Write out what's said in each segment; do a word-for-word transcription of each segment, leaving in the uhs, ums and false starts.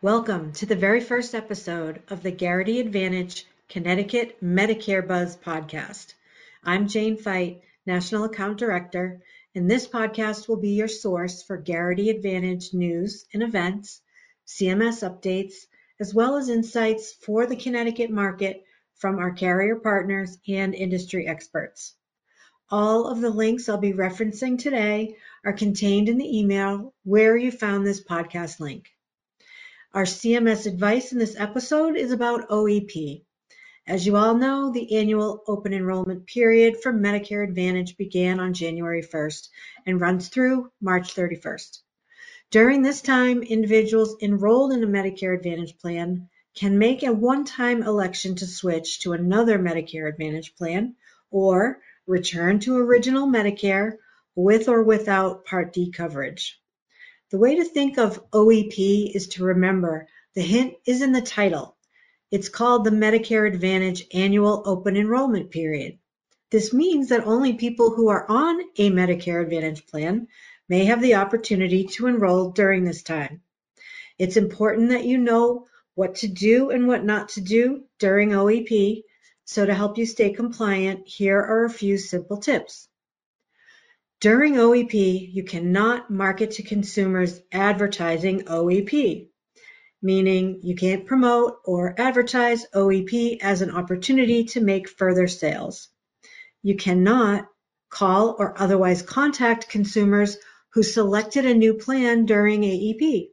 Welcome to the very first episode of the Garrity Advantage Connecticut Medicare Buzz podcast. I'm Jane Fite, National Account Director, and this podcast will be your source for Garrity Advantage news and events, C M S updates, as well as insights for the Connecticut market from our carrier partners and industry experts. All of the links I'll be referencing today are contained in the email where you found this podcast link. Our C M S advice in this episode is about O E P. As you all know, the annual open enrollment period for Medicare Advantage began on January first and runs through March thirty-first. During this time, individuals enrolled in a Medicare Advantage plan can make a one-time election to switch to another Medicare Advantage plan or return to original Medicare with or without Part D coverage. The way to think of O E P is to remember the hint is in the title. It's called the Medicare Advantage Annual Open Enrollment Period. This means that only people who are on a Medicare Advantage plan may have the opportunity to enroll during this time. It's important that you know what to do and what not to do during O E P. So to help you stay compliant, here are a few simple tips. During O E P, you cannot market to consumers advertising O E P, meaning you can't promote or advertise O E P as an opportunity to make further sales. You cannot call or otherwise contact consumers who selected a new plan during A E P.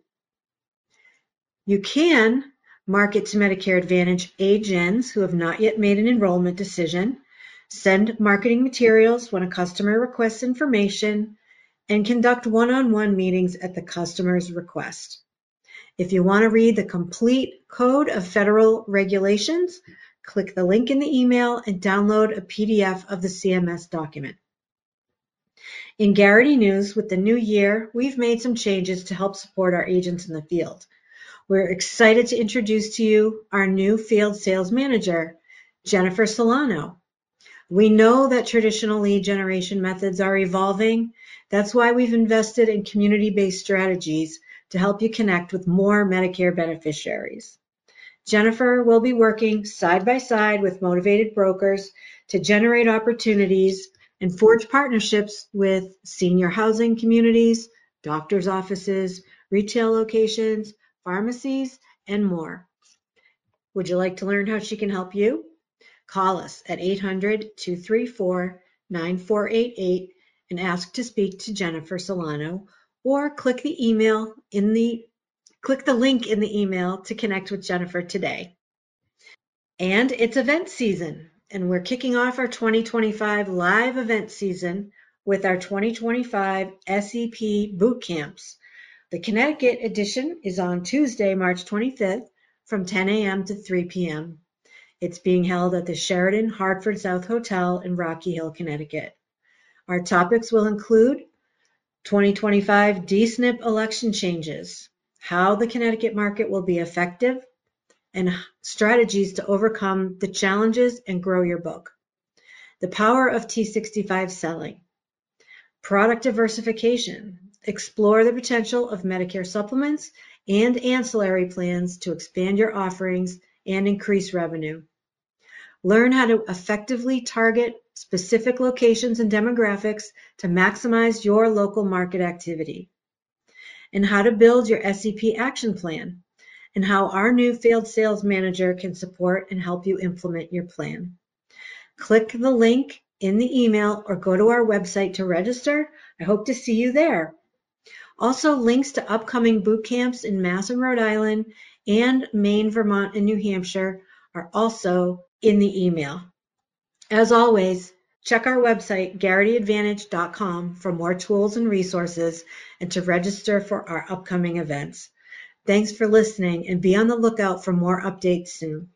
You can market to Medicare Advantage agents who have not yet made an enrollment decision, send marketing materials when a customer requests information, and conduct one-on-one meetings at the customer's request. If you want to read the complete Code of Federal Regulations, click the link in the email and download a P D F of the C M S document. In Garrity News, with the new year, we've made some changes to help support our agents in the field. We're excited to introduce to you our new field sales manager, Jennifer Solano. We know that traditional lead generation methods are evolving. That's why we've invested in community-based strategies to help you connect with more Medicare beneficiaries. Jennifer will be working side by side with motivated brokers to generate opportunities and forge partnerships with senior housing communities, doctors' offices, retail locations, pharmacies, and more. Would you like to learn how she can help you? Call us at eight hundred, two three four, nine four eight eight and ask to speak to Jennifer Solano, or click the email in the click the link in the email to connect with Jennifer today. And it's event season, and we're kicking off our twenty twenty-five live event season with our twenty twenty-five S E P boot camps. The Connecticut edition is on Tuesday, March twenty-fifth from ten a.m. to three p.m. It's being held at the Sheraton Hartford South Hotel in Rocky Hill, Connecticut. Our topics will include twenty twenty-five D S N P election changes, how the Connecticut market will be effective, and strategies to overcome the challenges and grow your book. The power of T sixty-five selling. Product diversification. Explore the potential of Medicare supplements and ancillary plans to expand your offerings and increase revenue. Learn how to effectively target specific locations and demographics to maximize your local market activity. And how to build your S E P action plan, and how our new field sales manager can support and help you implement your plan. Click the link in the email or go to our website to register. I hope to see you there. Also, links to upcoming boot camps in Mass and Rhode Island and Maine, Vermont, and New Hampshire are also in the email. As always, check our website, garrity advantage dot com, for more tools and resources and to register for our upcoming events. Thanks for listening, and be on the lookout for more updates soon.